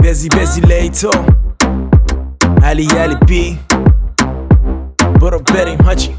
بزی لیتو علی بی برو بریم حاجی.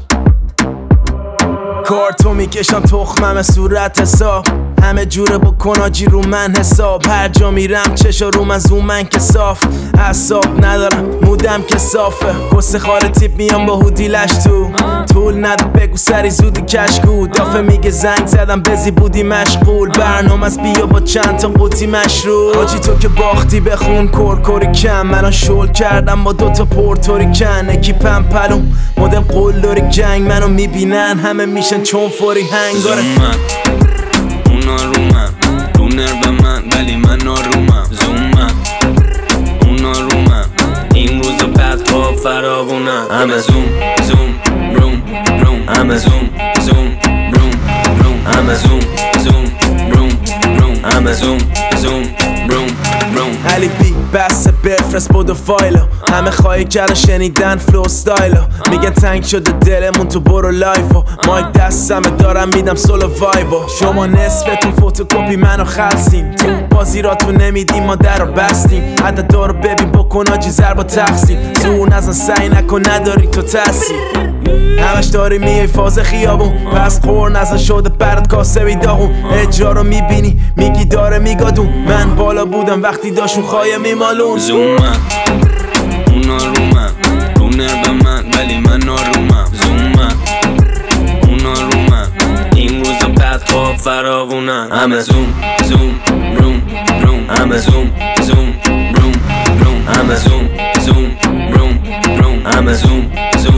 کارتو میکشم تخمم صورت حساب، همه جوره بکن آجی رو من حساب. هر جا میرم چشا رو من زوم من که صاف، حساب ندارم مودم که صافه. کس خال تیپ میام با هودی لش تو طول نده بگو سری زودی کشکو. دافه میگه زنگ زدم بزی بودی مشغول، برنامه از بیا با چند تا قوطی مشروب. آجی تو که باختی بخون کرکوری کم، منو شل کردم با دوتا پورتوری کن. اکیپم پلوم مدل قلدری جنگ، منو میبینن همه میشن چون فوری هنگاره. اونا رو من رو نرو من ولی من آرومم. زومم اونا رو من این روزا بعد ها فراوونم. همه زوم روم همه زوم روم همه زوم روم همه زوم روم علی بی بسته بفرست بودو فایلو، همه خواهی کردن شنیدن فلو ستایلو. میگن تنگ شده دلمون تو برو لایفو، مایک دستمه دارم میدم سولو وایبو. شما نصفتون فوتوکوپی منو خلصین، تو بازی را تو نمیدیم ما در رو بستیم. حتی دارو ببین بکن آجی ضرب و تقسیم، زور نزن سعی نکن نداری تو تاثیر. همش داری میای فاز خیابون، پس خور نزن شده برات کاسه بی داغون. اجرا رو میبینی میگی داره میگادون، من بالا بودم وقتی داشون خواهی میمالون. زومم اونا رو من رو نرو من ولی من آرومم. زومم اونا رو من این روزا بعد خواب فراوونن. همه زوم روم همه زوم روم همه زوم روم همه زوم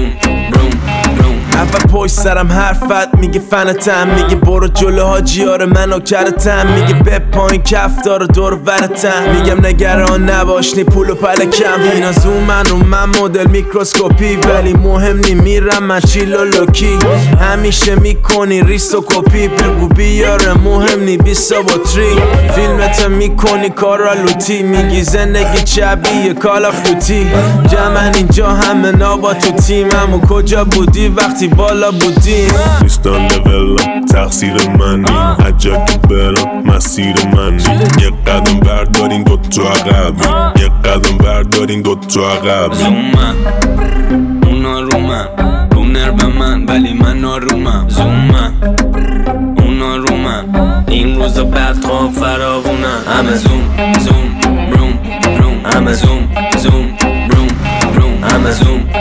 اول پشت سرم حرفت میگه فنتم، میگه برو جلو حاجی آره منو کرتم. میگه به پایین کف داره دور ورتم، میگم نگران نباش نی پول و پلکم. اینا زومن رو من مدل میکروسکوپی، ولی مهم نی میرم من چیل و لوکی. همیشه میکنی ریست و کپی، بگو بیاره مهم نی بیسا با تری. فیلمت میکنی کارا لوتی، میگی زندگی شبیه کال آف دوتی. جمعن اینجا همه نابا تو تیمم و کجا بودی وقتی بالا بودیم. نیستان لولم تقصیر منی، عجب برم مسیر منی. یه قدم بردارین دوتا عقب، یه قدم بردارین دوتا عقب. زومم اونا رو من رو نرو من ولی من آرومم. زومم اونا رو من این روزا بعد خواب فراوونم. همه زوم روم همه زوم روم همه زوم